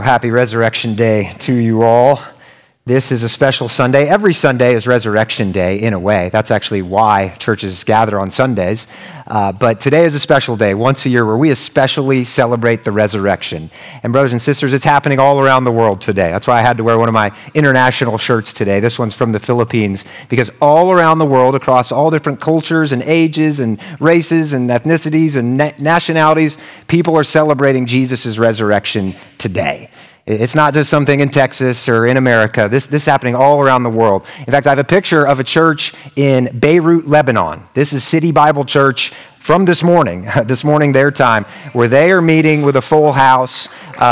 Happy Resurrection Day to you all. This is a special Sunday. Every Sunday is Resurrection Day in a way. That's actually why churches gather on Sundays. But today is a special day, once a year, where we especially celebrate the resurrection. And brothers and sisters, it's happening all around the world today. That's why I had to wear one of my international shirts today. This one's from the Philippines, because all around the world, across all different cultures and ages and races and ethnicities and nationalities, people are celebrating Jesus' resurrection today. It's not just something in Texas or in America. This is happening all around the world. In fact, I have a picture of a church in Beirut, Lebanon. This is City Bible Church from this morning their time, where they are meeting with a full house.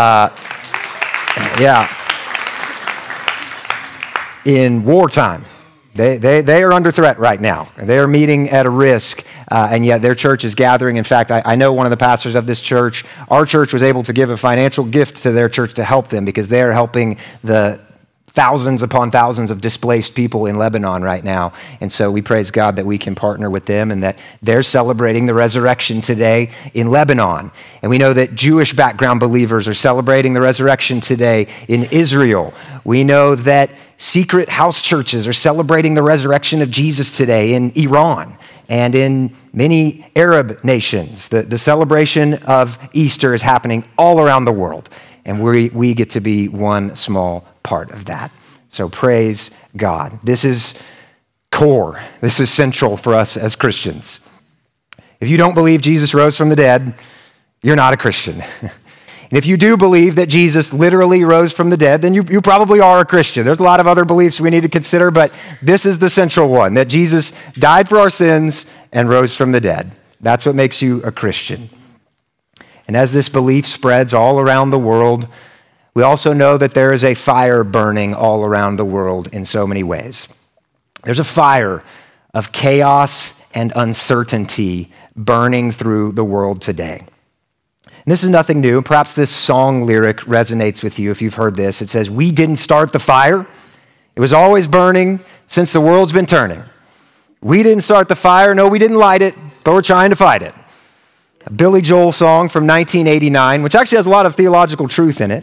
In wartime. They are under threat right now. They are meeting at a risk, and yet their church is gathering. In fact, I know one of the pastors of this church. Our church was able to give a financial gift to their church to help them, because they are helping the thousands upon thousands of displaced people in Lebanon right now. And so we praise God that we can partner with them and that they're celebrating the resurrection today in Lebanon. And we know that Jewish background believers are celebrating the resurrection today in Israel. We know that secret house churches are celebrating the resurrection of Jesus today in Iran and in many Arab nations. The celebration of Easter is happening all around the world, and we get to be one small part of that. So praise God. This is core. This is central for us as Christians. If you don't believe Jesus rose from the dead, you're not a Christian. And if you do believe that Jesus literally rose from the dead, then you probably are a Christian. There's a lot of other beliefs we need to consider, but this is the central one, that Jesus died for our sins and rose from the dead. That's what makes you a Christian. And as this belief spreads all around the world, we also know that there is a fire burning all around the world in so many ways. There's a fire of chaos and uncertainty burning through the world today. And this is nothing new. Perhaps this song lyric resonates with you if you've heard this. It says, "We didn't start the fire. It was always burning since the world's been turning. We didn't start the fire. No, we didn't light it, but we're trying to fight it." A Billy Joel song from 1989, which actually has a lot of theological truth in it.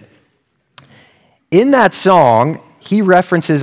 In that song, he references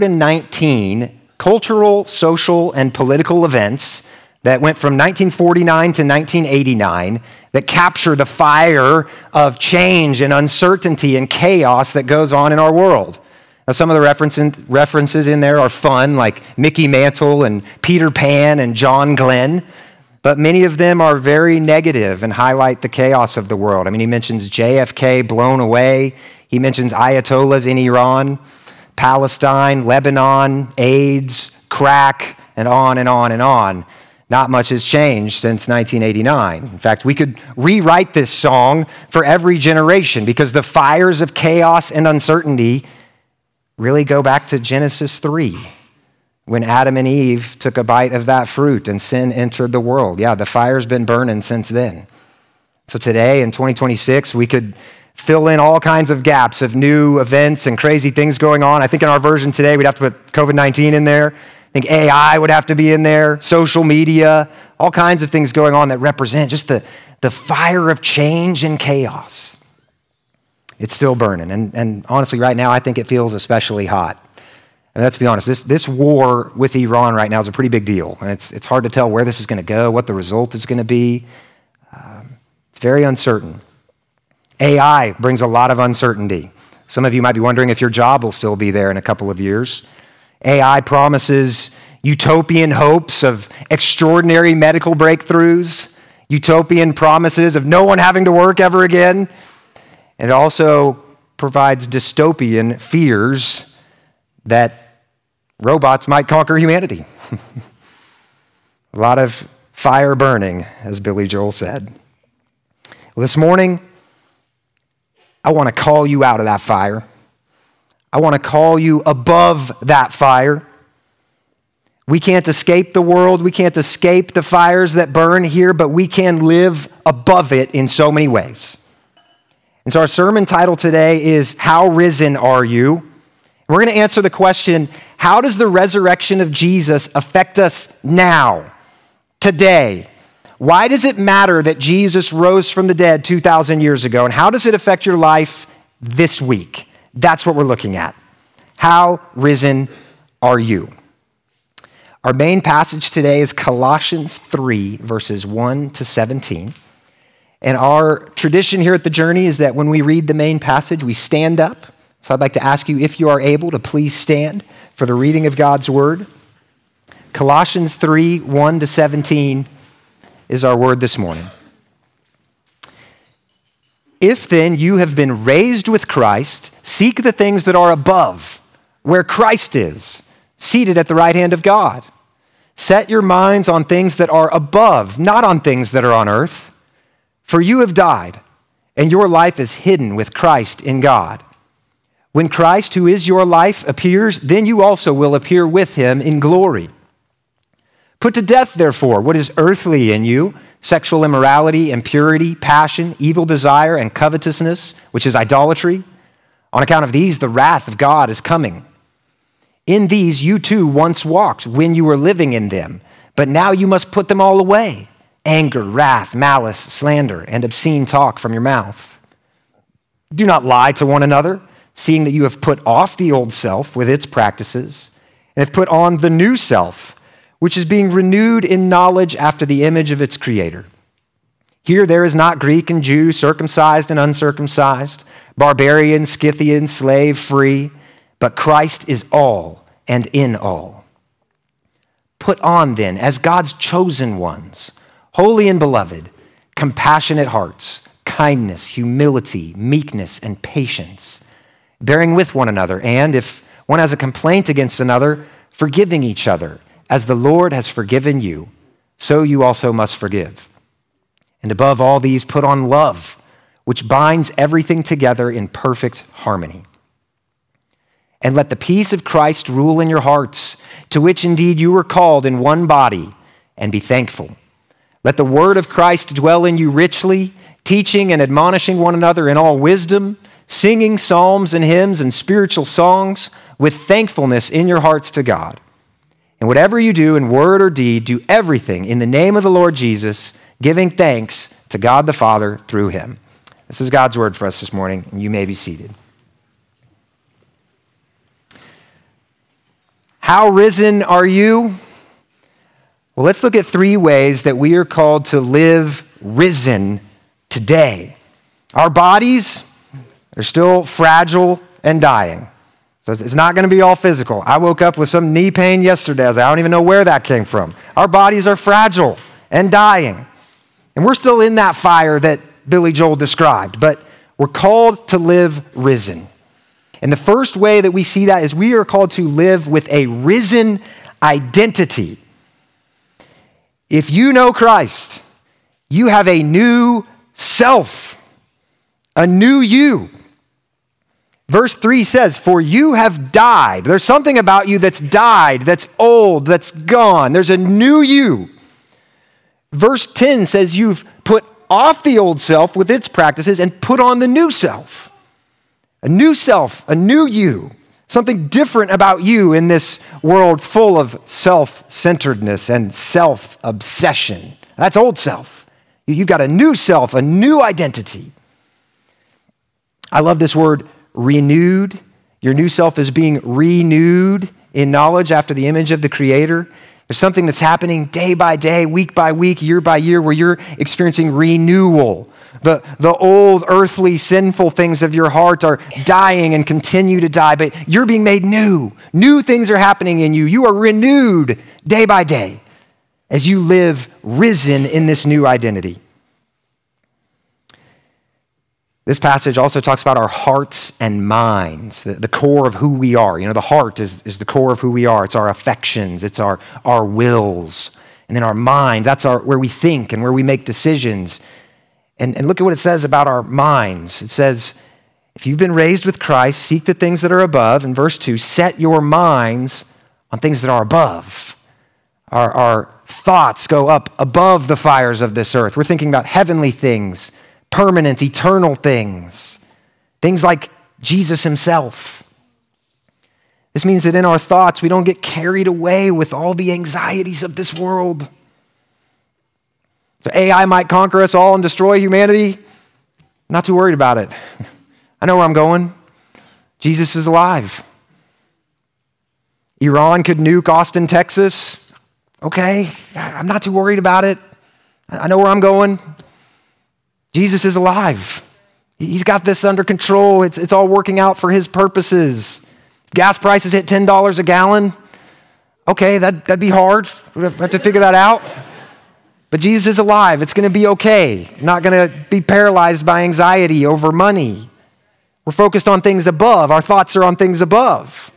119 cultural, social, and political events that went from 1949 to 1989 that capture the fire of change and uncertainty and chaos that goes on in our world. Now, some of the references in there are fun, like Mickey Mantle and Peter Pan and John Glenn, but many of them are very negative and highlight the chaos of the world. I mean, he mentions JFK blown away. He mentions Ayatollahs in Iran, Palestine, Lebanon, AIDS, crack, and on and on and on. Not much has changed since 1989. In fact, we could rewrite this song for every generation, because the fires of chaos and uncertainty really go back to Genesis 3, when Adam and Eve took a bite of that fruit and sin entered the world. Yeah, the fire's been burning since then. So today in 2026, we could fill in all kinds of gaps of new events and crazy things going on. I think in our version today, we'd have to put COVID-19 in there. I think AI would have to be in there, social media, all kinds of things going on that represent just the fire of change and chaos. It's still burning. And honestly, right now, I think it feels especially hot. And let's be honest, this war with Iran right now is a pretty big deal. And it's hard to tell where this is going to go, what the result is going to be. It's very uncertain. AI brings a lot of uncertainty. Some of you might be wondering if your job will still be there in a couple of years. AI promises utopian hopes of extraordinary medical breakthroughs, utopian promises of no one having to work ever again. And it also provides dystopian fears that robots might conquer humanity. A lot of fire burning, as Billy Joel said. Well, this morning, I want to call you out of that fire. I want to call you above that fire. We can't escape the world. We can't escape the fires that burn here, but we can live above it in so many ways. And so our sermon title today is, How Risen Are You? We're going to answer the question, how does the resurrection of Jesus affect us now, today? Why does it matter that Jesus rose from the dead 2,000 years ago? And how does it affect your life this week. That's what we're looking at. How risen are you? Our main passage today is Colossians 3, verses 1 to 17. And our tradition here at The Journey is that when we read the main passage, we stand up. So I'd like to ask you, if you are able, to please stand for the reading of God's word. Colossians 3, 1 to 17 is our word this morning. If then you have been raised with Christ, seek the things that are above, where Christ is, seated at the right hand of God. Set your minds on things that are above, not on things that are on earth. For you have died, and your life is hidden with Christ in God. When Christ, who is your life, appears, then you also will appear with him in glory. Put to death, therefore, what is earthly in you, sexual immorality, impurity, passion, evil desire, and covetousness, which is idolatry. On account of these, the wrath of God is coming. In these you too once walked when you were living in them, but now you must put them all away: anger, wrath, malice, slander, and obscene talk from your mouth. Do not lie to one another, seeing that you have put off the old self with its practices, and have put on the new self, which is being renewed in knowledge after the image of its creator. Here there is not Greek and Jew, circumcised and uncircumcised, barbarian, Scythian, slave, free, but Christ is all and in all. Put on then, as God's chosen ones, holy and beloved, compassionate hearts, kindness, humility, meekness, and patience, bearing with one another, and if one has a complaint against another, forgiving each other. As the Lord has forgiven you, so you also must forgive. And above all these, put on love, which binds everything together in perfect harmony. And let the peace of Christ rule in your hearts, to which indeed you were called in one body, and be thankful. Let the word of Christ dwell in you richly, teaching and admonishing one another in all wisdom, singing psalms and hymns and spiritual songs with thankfulness in your hearts to God. And whatever you do in word or deed, do everything in the name of the Lord Jesus, giving thanks to God the Father through him. This is God's word for us this morning, and you may be seated. How risen are you? Well, let's look at 3 ways that we are called to live risen today. Our bodies are still fragile and dying. So it's not going to be all physical. I woke up with some knee pain yesterday. I was like, I don't even know where that came from. Our bodies are fragile and dying. And we're still in that fire that Billy Joel described, but we're called to live risen. And the first way that we see that is we are called to live with a risen identity. If you know Christ, you have a new self, a new you. Verse 3 says, for you have died. There's something about you that's died, that's old, that's gone. There's a new you. Verse 10 says you've put off the old self with its practices and put on the new self. A new self, a new you, something different about you in this world full of self-centeredness and self-obsession. That's old self. You've got a new self, a new identity. I love this word, renewed. Your new self is being renewed in knowledge after the image of the Creator. There's something that's happening day by day, week by week, year by year, where you're experiencing renewal. The old earthly sinful things of your heart are dying and continue to die, but you're being made new. New things are happening in you. You are renewed day by day as you live risen in this new identity. This passage also talks about our hearts and minds, the core of who we are. You know, the heart is the core of who we are. It's our affections, it's our wills. And then our mind, that's where we think and where we make decisions. And look at what it says about our minds. It says, if you've been raised with Christ, seek the things that are above. In verse 2, set your minds on things that are above. Our thoughts go up above the fires of this earth. We're thinking about heavenly things, permanent, eternal things. Things like Jesus himself. This means that in our thoughts, we don't get carried away with all the anxieties of this world. So AI might conquer us all and destroy humanity. I'm not too worried about it. I know where I'm going. Jesus is alive. Iran could nuke Austin, Texas. Okay, I'm not too worried about it. I know where I'm going. Jesus is alive. He's got this under control. It's all working out for his purposes. Gas prices hit $10 a gallon. Okay, that'd be hard. We have to figure that out. But Jesus is alive. It's going to be okay. I'm not going to be paralyzed by anxiety over money. We're focused on things above. Our thoughts are on things above.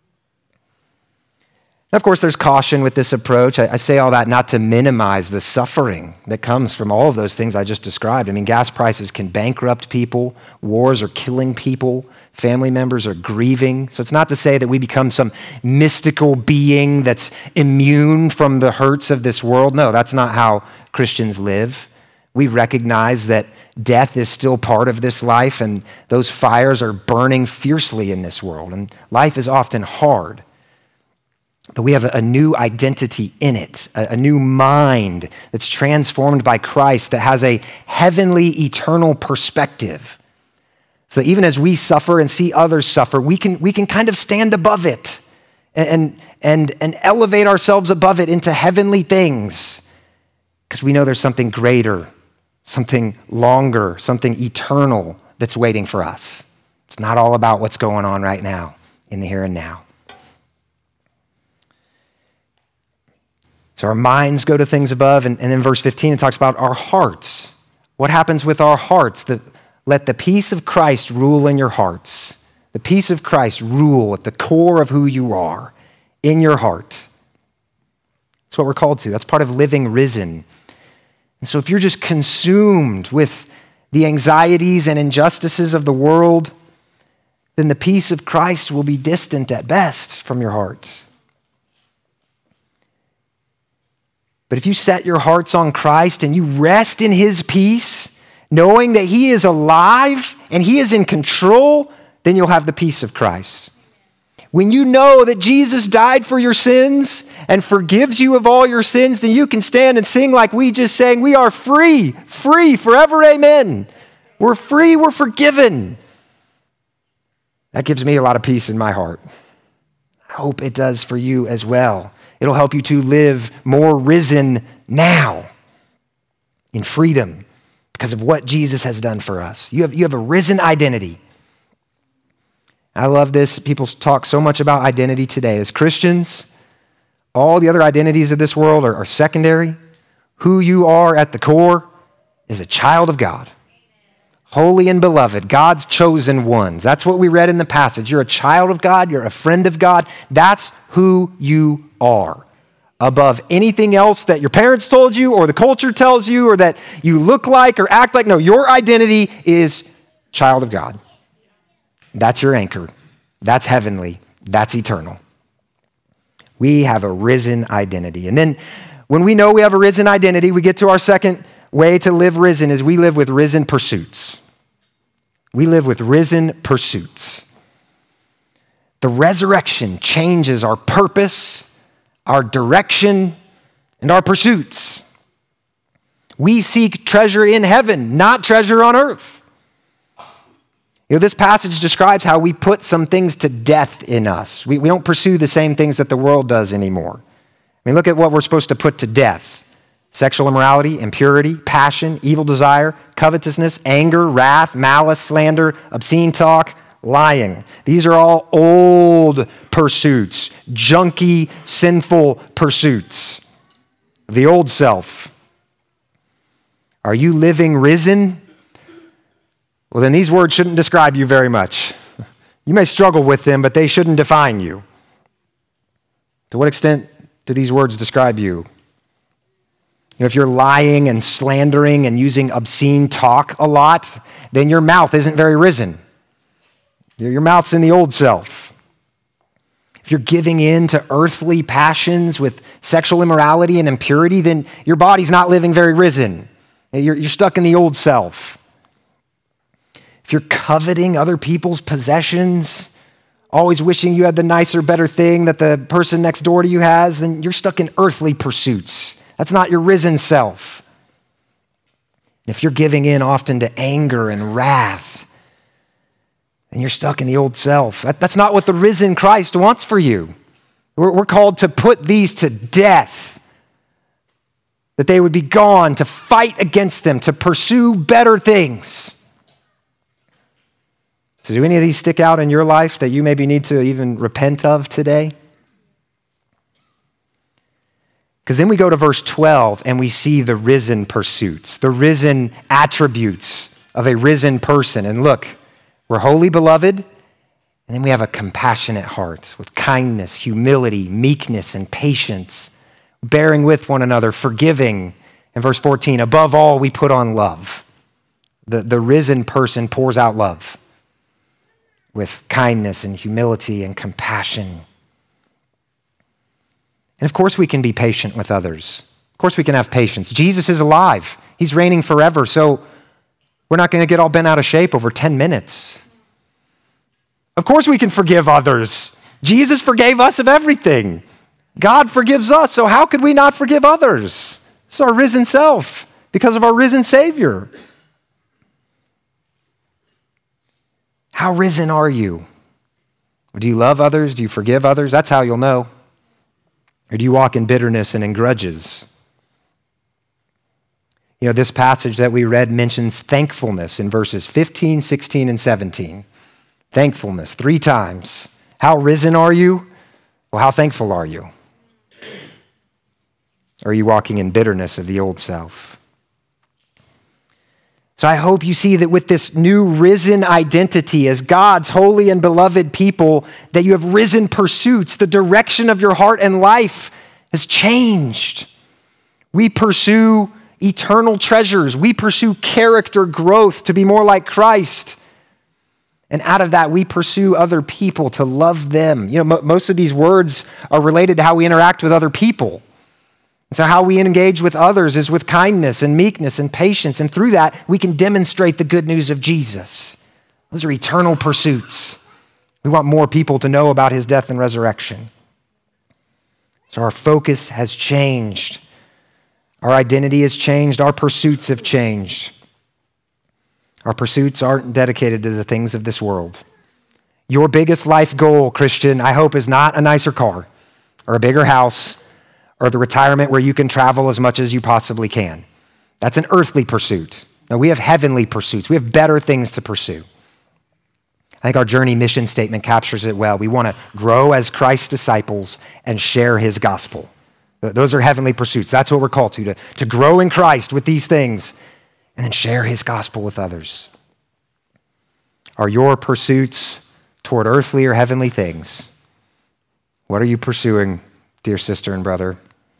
Of course, there's caution with this approach. I say all that not to minimize the suffering that comes from all of those things I just described. I mean, gas prices can bankrupt people. Wars are killing people. Family members are grieving. So it's not to say that we become some mystical being that's immune from the hurts of this world. No, that's not how Christians live. We recognize that death is still part of this life, and those fires are burning fiercely in this world, and life is often hard. But we have a new identity in it, a new mind that's transformed by Christ that has a heavenly, eternal perspective. So that even as we suffer and see others suffer, we can kind of stand above it and elevate ourselves above it into heavenly things, because we know there's something greater, something longer, something eternal that's waiting for us. It's not all about what's going on right now, in the here and now. So our minds go to things above, and then verse 15, it talks about our hearts. What happens with our hearts? Let the peace of Christ rule in your hearts. The peace of Christ rule at the core of who you are, in your heart. That's what we're called to. That's part of living risen. And so if you're just consumed with the anxieties and injustices of the world, then the peace of Christ will be distant at best from your heart. But if you set your hearts on Christ and you rest in his peace, knowing that he is alive and he is in control, then you'll have the peace of Christ. When you know that Jesus died for your sins and forgives you of all your sins, then you can stand and sing like we just sang. We are free, free forever, amen. We're free, we're forgiven. That gives me a lot of peace in my heart. I hope it does for you as well. It'll help you to live more risen now in freedom because of what Jesus has done for us. You have a risen identity. I love this. People talk so much about identity today. As Christians, all the other identities of this world are secondary. Who you are at the core is a child of God. Holy and beloved, God's chosen ones. That's what we read in the passage. You're a child of God. You're a friend of God. That's who you are. Above anything else that your parents told you or the culture tells you or that you look like or act like. No, your identity is child of God. That's your anchor. That's heavenly. That's eternal. We have a risen identity. And then when we know we have a risen identity, we get to our second way to live risen is we live with risen pursuits. We live with risen pursuits. The resurrection changes our purpose, our direction, and our pursuits. We seek treasure in heaven, not treasure on earth. You know, this passage describes how we put some things to death in us. We don't pursue the same things that the world does anymore. I mean, look at what we're supposed to put to death. Sexual immorality, impurity, passion, evil desire, covetousness, anger, wrath, malice, slander, obscene talk, lying. These are all old pursuits, junky, sinful pursuits. The old self. Are you living risen? Well, then these words shouldn't describe you very much. You may struggle with them, but they shouldn't define you. To what extent do these words describe you? You know, if you're lying and slandering and using obscene talk a lot, then your mouth isn't very risen. Your mouth's in the old self. If you're giving in to earthly passions with sexual immorality and impurity, then your body's not living very risen. You're stuck in the old self. If you're coveting other people's possessions, always wishing you had the nicer, better thing that the person next door to you has, then you're stuck in earthly pursuits. That's not your risen self. If you're giving in often to anger and wrath, then you're stuck in the old self. That's not what the risen Christ wants for you. We're called to put these to death, that they would be gone, to fight against them, to pursue better things. So do any of these stick out in your life that you maybe need to even repent of today? Because then we go to verse 12 and we see the risen pursuits, the risen attributes of a risen person. And look, we're wholly beloved, and then we have a compassionate heart with kindness, humility, meekness, and patience, bearing with one another, forgiving. In verse 14, above all, we put on love. The risen person pours out love with kindness and humility and compassion. And of course we can be patient with others. Of course we can have patience. Jesus is alive. He's reigning forever, so we're not going to get all bent out of shape over 10 minutes. Of course we can forgive others. Jesus forgave us of everything. God forgives us, so how could we not forgive others? It's our risen self because of our risen Savior. How risen are you? Do you love others? Do you forgive others? That's how you'll know. Or do you walk in bitterness and in grudges? You know, this passage that we read mentions thankfulness in verses 15, 16, and 17. Thankfulness 3 times. How risen are you? Well, how thankful are you? Or are you walking in bitterness of the old self? So I hope you see that with this new risen identity as God's holy and beloved people, that you have risen pursuits. The direction of your heart and life has changed. We pursue eternal treasures. We pursue character growth to be more like Christ. And out of that, we pursue other people to love them. You know, most of these words are related to how we interact with other people. So how we engage with others is with kindness and meekness and patience. And through that, we can demonstrate the good news of Jesus. Those are eternal pursuits. We want more people to know about his death and resurrection. So our focus has changed. Our identity has changed. Our pursuits have changed. Our pursuits aren't dedicated to the things of this world. Your biggest life goal, Christian, I hope, is not a nicer car or a bigger house or the retirement where you can travel as much as you possibly can. That's an earthly pursuit. No, we have heavenly pursuits. We have better things to pursue. I think our journey mission statement captures it well. We want to grow as Christ's disciples and share his gospel. Those are heavenly pursuits. That's what we're called to grow in Christ with these things and then share his gospel with others. Are your pursuits toward earthly or heavenly things? What are you pursuing, dear sister and brother?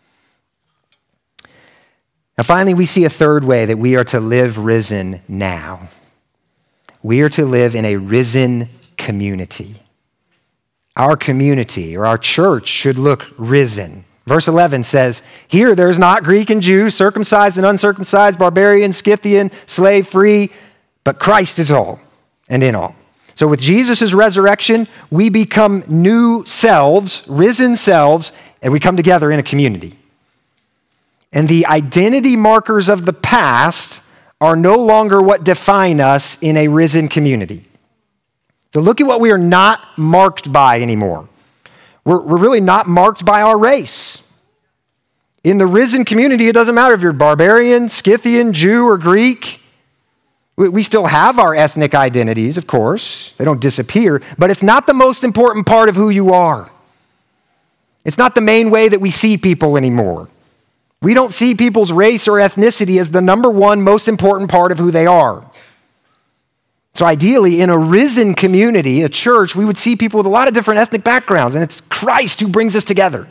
Now, finally, we see a third way that we are to live risen now. We are to live in a risen community. Our community or our church should look risen. Verse 11 says, here there's not Greek and Jew, circumcised and uncircumcised, barbarian, Scythian, slave, free, but Christ is all and in all. So with Jesus' resurrection, we become new selves, risen selves, and we come together in a community. And the identity markers of the past are no longer what define us in a risen community. So look at what we are not marked by anymore. We're really not marked by our race. In the risen community, it doesn't matter if you're barbarian, Scythian, Jew, or Greek. We still have our ethnic identities, of course. They don't disappear, but it's not the most important part of who you are. It's not the main way that we see people anymore. We don't see people's race or ethnicity as the number one most important part of who they are. So ideally, in a risen community, a church, we would see people with a lot of different ethnic backgrounds, and it's Christ who brings us together.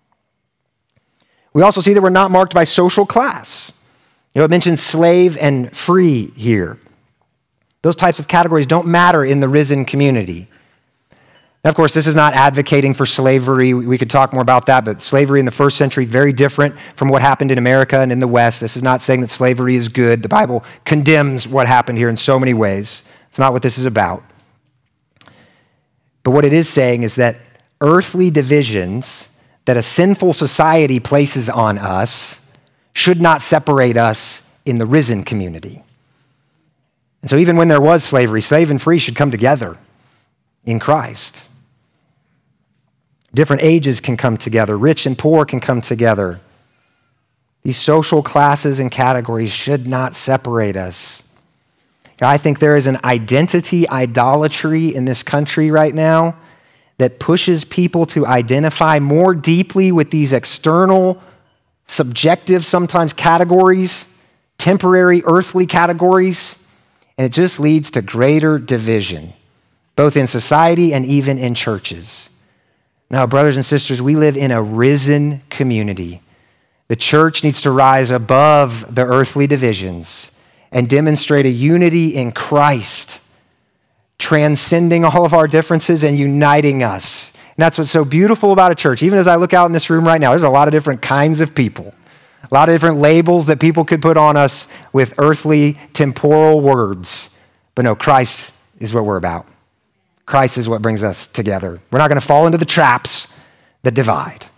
We also see that we're not marked by social class. You know, it mentions slave and free here. Those types of categories don't matter in the risen community. Now, of course, this is not advocating for slavery. We could talk more about that, but slavery in the first century, very different from what happened in America and in the West. This is not saying that slavery is good. The Bible condemns what happened here in so many ways. It's not what this is about. But what it is saying is that earthly divisions that a sinful society places on us should not separate us in the risen community. And so even when there was slavery, slave and free should come together in Christ. Different ages can come together. Rich and poor can come together. These social classes and categories should not separate us. I think there is an identity idolatry in this country right now that pushes people to identify more deeply with these external, subjective, sometimes categories, temporary, earthly categories, and it just leads to greater division, both in society and even in churches. Now, brothers and sisters, we live in a risen community. The church needs to rise above the earthly divisions and demonstrate a unity in Christ, transcending all of our differences and uniting us. And that's what's so beautiful about a church. Even as I look out in this room right now, there's a lot of different kinds of people, a lot of different labels that people could put on us with earthly, temporal words. But no, Christ is what we're about. Christ is what brings us together. We're not going to fall into the traps that divide.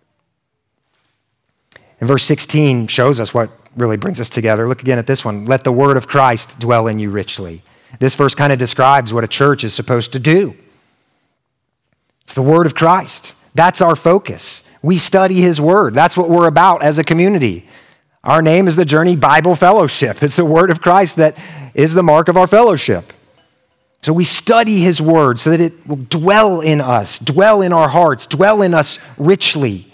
And verse 16 shows us what really brings us together. Look again at this one. Let the word of Christ dwell in you richly. This verse kind of describes what a church is supposed to do. It's the word of Christ. That's our focus. We study his word. That's what we're about as a community. Our name is the Journey Bible Fellowship. It's the word of Christ that is the mark of our fellowship. So we study his word so that it will dwell in us, dwell in our hearts, dwell in us richly.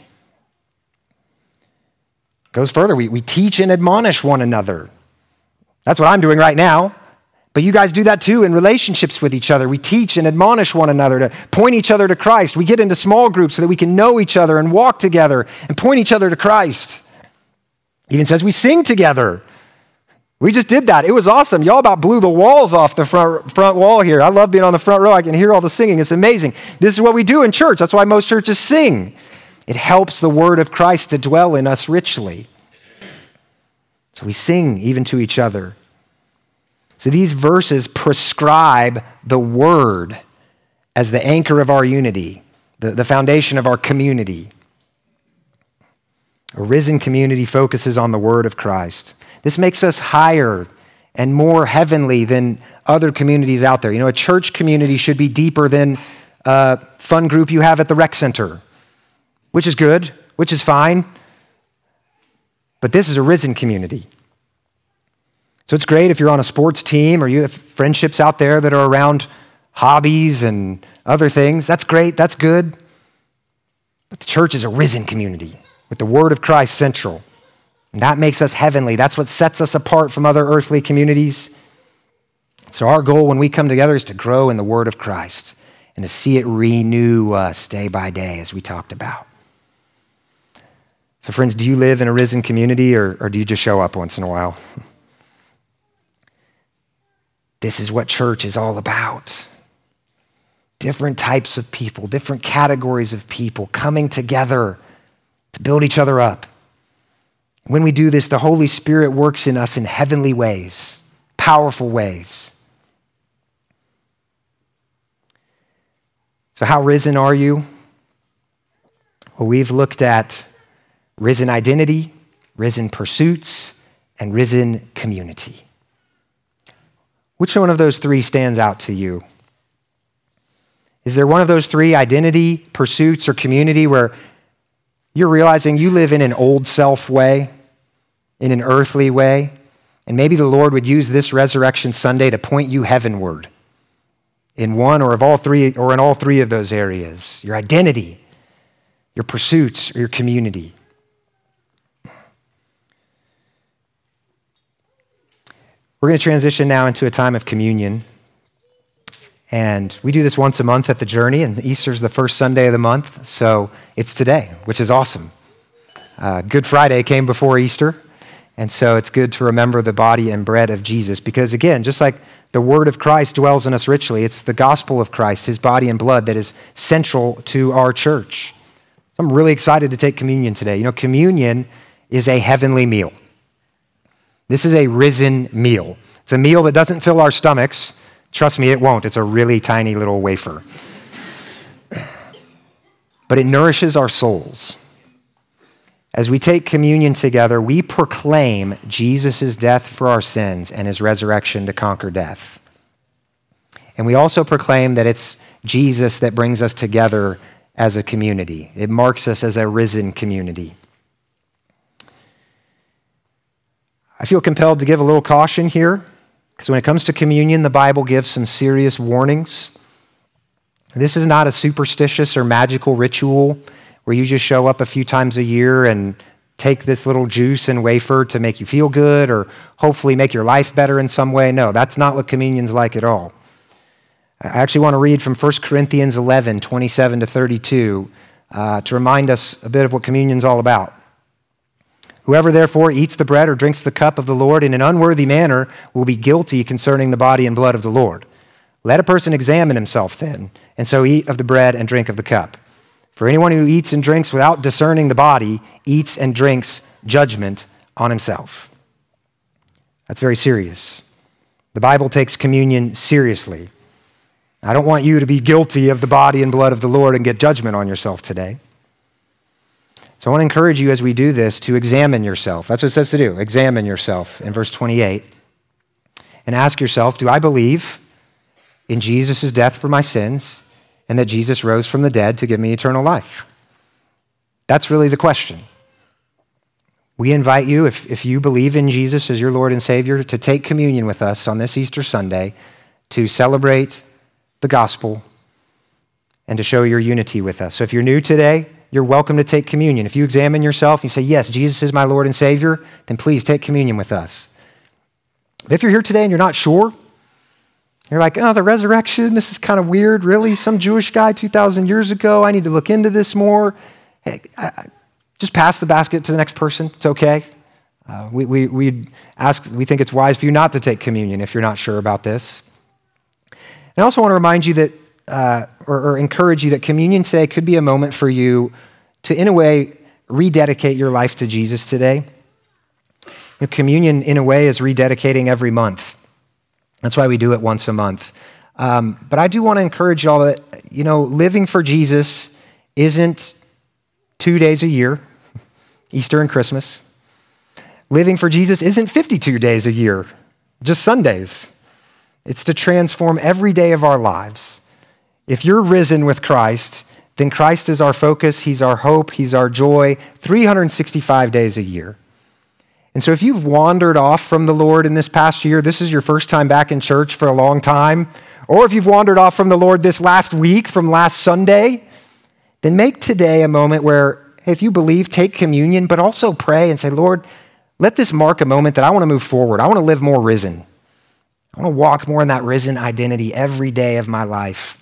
Goes further, we teach and admonish one another. That's what I'm doing right now. But you guys do that too in relationships with each other. We teach and admonish one another to point each other to Christ. We get into small groups so that we can know each other and walk together and point each other to Christ. Even says we sing together. We just did that. It was awesome. Y'all about blew the walls off the front wall here. I love being on the front row. I can hear all the singing. It's amazing. This is what we do in church. That's why most churches sing. It helps the word of Christ to dwell in us richly. So we sing even to each other. So these verses prescribe the word as the anchor of our unity, the foundation of our community. A risen community focuses on the word of Christ. This makes us higher and more heavenly than other communities out there. You know, a church community should be deeper than a fun group you have at the rec center, which is good, which is fine. But this is a risen community. So it's great if you're on a sports team or you have friendships out there that are around hobbies and other things. That's great, that's good. But the church is a risen community with the word of Christ central. And that makes us heavenly. That's what sets us apart from other earthly communities. So our goal when we come together is to grow in the word of Christ and to see it renew us day by day, as we talked about. So friends, do you live in a risen community or do you just show up once in a while? This is what church is all about. Different types of people, different categories of people coming together to build each other up. When we do this, the Holy Spirit works in us in heavenly ways, powerful ways. So how risen are you? Well, we've looked at risen identity, risen pursuits, and risen community. Which one of those three stands out to you? Is there one of those three, identity, pursuits, or community, where you're realizing you live in an old self way, in an earthly way, and maybe the Lord would use this Resurrection Sunday to point you heavenward in one or of all three, or in all three of those areas, your identity, your pursuits, or your community. We're going to transition now into a time of communion. And we do this once a month at the Journey, and Easter's the first Sunday of the month, so it's today, which is awesome. Good Friday came before Easter, and so it's good to remember the body and bread of Jesus, because again, just like the word of Christ dwells in us richly, it's the gospel of Christ, his body and blood, that is central to our church. So I'm really excited to take communion today. You know, communion is a heavenly meal. This is a risen meal. It's a meal that doesn't fill our stomachs. Trust me, it won't. It's a really tiny little wafer. But it nourishes our souls. As we take communion together, we proclaim Jesus' death for our sins and his resurrection to conquer death. And we also proclaim that it's Jesus that brings us together as a community. It marks us as a risen community. I feel compelled to give a little caution here, because when it comes to communion, the Bible gives some serious warnings. This is not a superstitious or magical ritual where you just show up a few times a year and take this little juice and wafer to make you feel good or hopefully make your life better in some way. No, that's not what communion's like at all. I actually want to read from 1 Corinthians 11, 27 to 32, to remind us a bit of what communion's all about. Whoever therefore eats the bread or drinks the cup of the Lord in an unworthy manner will be guilty concerning the body and blood of the Lord. Let a person examine himself then, and so eat of the bread and drink of the cup. For anyone who eats and drinks without discerning the body eats and drinks judgment on himself. That's very serious. The Bible takes communion seriously. I don't want you to be guilty of the body and blood of the Lord and get judgment on yourself today. So I want to encourage you as we do this to examine yourself. That's what it says to do. Examine yourself in verse 28 and ask yourself, do I believe in Jesus' death for my sins and that Jesus rose from the dead to give me eternal life? That's really the question. We invite you, if you believe in Jesus as your Lord and Savior, to take communion with us on this Easter Sunday to celebrate the gospel and to show your unity with us. So if you're new today, you're welcome to take communion. If you examine yourself and you say, yes, Jesus is my Lord and Savior, then please take communion with us. If you're here today and you're not sure, you're like, oh, the resurrection, this is kind of weird, really? Some Jewish guy 2,000 years ago, I need to look into this more. Hey, just pass the basket to the next person. It's okay. We think it's wise for you not to take communion if you're not sure about this. And I also want to remind you that, or encourage you that communion today could be a moment for you to, in a way, rededicate your life to Jesus today. Communion, in a way, is rededicating every month. That's why we do it once a month. But I do want to encourage y'all that, living for Jesus isn't 2 days a year, Easter and Christmas. Living for Jesus isn't 52 days a year, just Sundays. It's to transform every day of our lives. If you're risen with Christ, then Christ is our focus, he's our hope, he's our joy, 365 days a year. And so if you've wandered off from the Lord in this past year, this is your first time back in church for a long time, or if you've wandered off from the Lord this last week, from last Sunday, then make today a moment where, hey, if you believe, take communion, but also pray and say, Lord, let this mark a moment that I want to move forward. I want to live more risen. I want to walk more in that risen identity every day of my life.